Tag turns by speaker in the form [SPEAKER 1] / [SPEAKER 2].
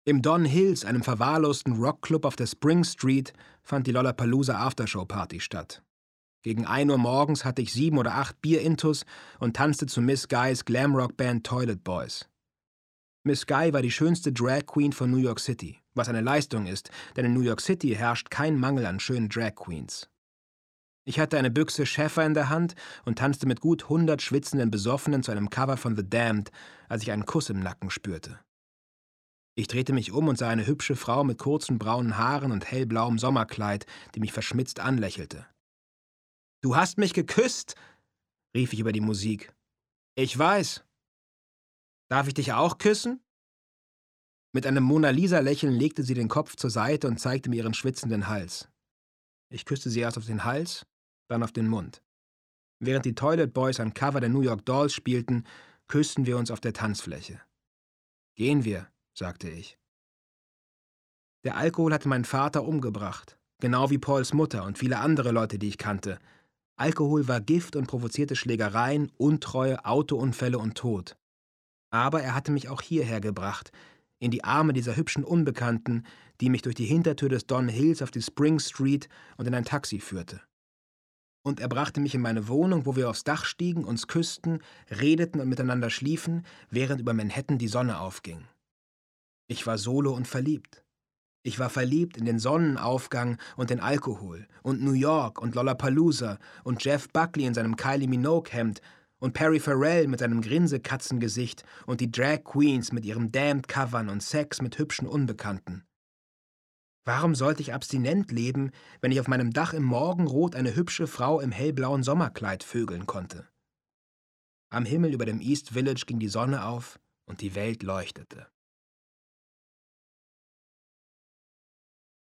[SPEAKER 1] Im Don Hills, einem verwahrlosten Rockclub auf der Spring Street, fand die Lollapalooza Aftershow-Party statt. Gegen 1 Uhr morgens hatte ich 7 oder 8 Bier-Intus und tanzte zu Miss Guys Glamrock-Band Toilet Boys. Miss Guy war die schönste Drag Queen von New York City, was eine Leistung ist, denn in New York City herrscht kein Mangel an schönen Drag Queens. Ich hatte eine Büchse Schäfer in der Hand und tanzte mit gut 100 schwitzenden Besoffenen zu einem Cover von The Damned, als ich einen Kuss im Nacken spürte. Ich drehte mich um und sah eine hübsche Frau mit kurzen braunen Haaren und hellblauem Sommerkleid, die mich verschmitzt anlächelte. »Du hast mich geküsst«, rief ich über die Musik. »Ich weiß. Darf ich dich auch küssen?« Mit einem Mona-Lisa-Lächeln legte sie den Kopf zur Seite und zeigte mir ihren schwitzenden Hals. Ich küsste sie erst auf den Hals, dann auf den Mund. Während die Toilet Boys ein Cover der New York Dolls spielten, küssten wir uns auf der Tanzfläche. »Gehen wir«, sagte ich. Der Alkohol hatte meinen Vater umgebracht, genau wie Pauls Mutter und viele andere Leute, die ich kannte. Alkohol war Gift und provozierte Schlägereien, Untreue, Autounfälle und Tod. Aber er hatte mich auch hierher gebracht, in die Arme dieser hübschen Unbekannten, die mich durch die Hintertür des Don Hills auf die Spring Street und in ein Taxi führte. Und er brachte mich in meine Wohnung, wo wir aufs Dach stiegen, uns küssten, redeten und miteinander schliefen, während über Manhattan die Sonne aufging. Ich war solo und verliebt. Ich war verliebt in den Sonnenaufgang und den Alkohol und New York und Lollapalooza und Jeff Buckley in seinem Kylie Minogue-Hemd und Perry Farrell mit seinem Grinsekatzengesicht und die Drag Queens mit ihren Damned-Covern und Sex mit hübschen Unbekannten. Warum sollte ich abstinent leben, wenn ich auf meinem Dach im Morgenrot eine hübsche Frau im hellblauen Sommerkleid vögeln konnte? Am Himmel über dem East Village ging die Sonne auf und die Welt leuchtete.